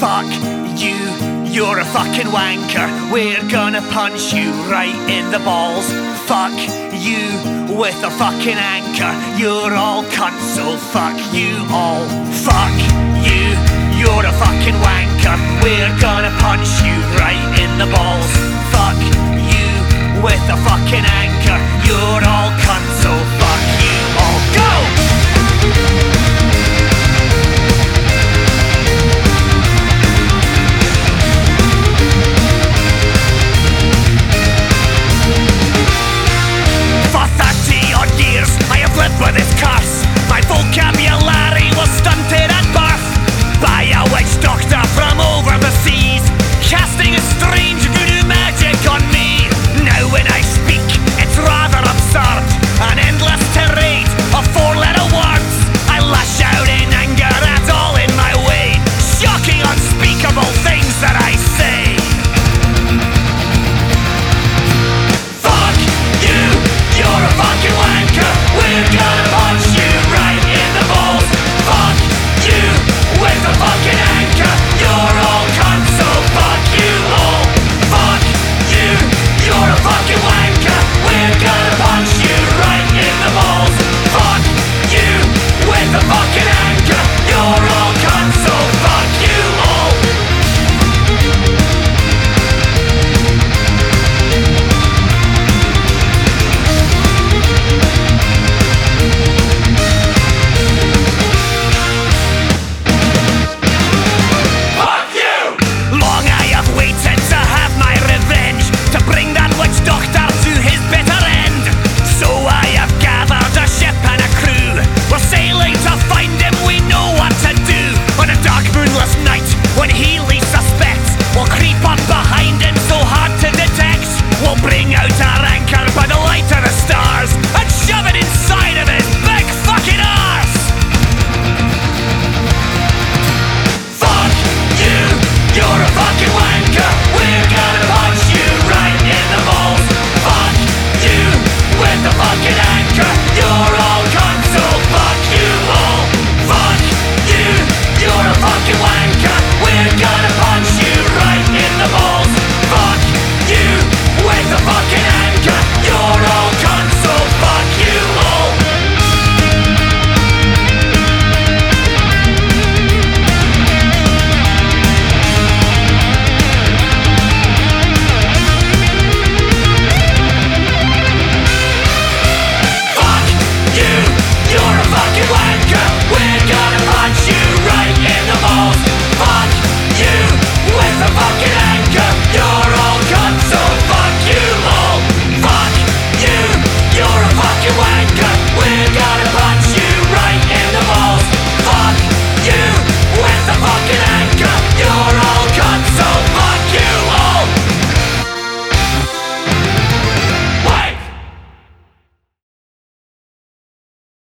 Fuck you, you're a fucking wanker. We're gonna punch you right in the balls. Fuck you with a fucking anchor. You're all cunts, so fuck you all. Fuck you, you're a fucking wanker. We're gonna punch you right in the balls. Fuck you with a fucking anchor. You're all cunts, so